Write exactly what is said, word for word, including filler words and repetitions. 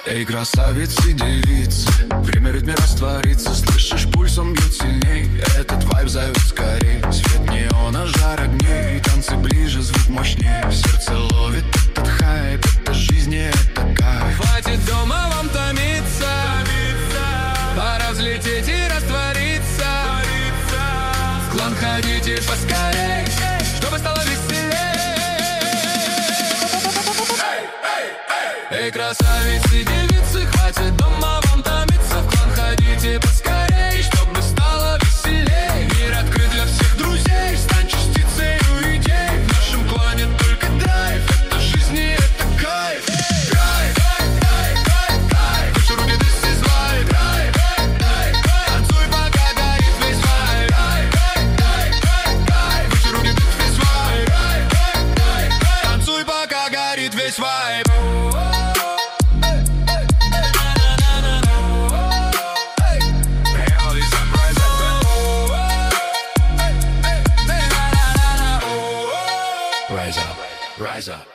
Эй, красавицы, девицы, время в ритме растворится. Слышишь, пульсом бьет сильней, этот вайб зовет скорей. Свет неона, жар огней, танцы ближе, звук мощнее. Сердце ловит этот хайп, это жизнь, не это кайф. Хватит дома вам томиться, пора взлететь и раствориться. В клан ходите поскорей, чтобы стало веселей. Эй, красавицы, девицы, хватит дома вам томиться. В клан ходите поскорей, чтобы стало веселей. Мир открыт для всех друзей, стань частицей идей. В нашем клане только драйв, это жизнь и это кайф. Драйв, драйв, драйв, драйв, выше руки, this is life. Драйв, драйв, драйв, танцуй, пока горит весь вайб. Драйв, драйв, драйв, драйв, выше руки, this is life. Драйв, драйв, драйв, танцуй, пока горит весь вайб. Rise up, rise up.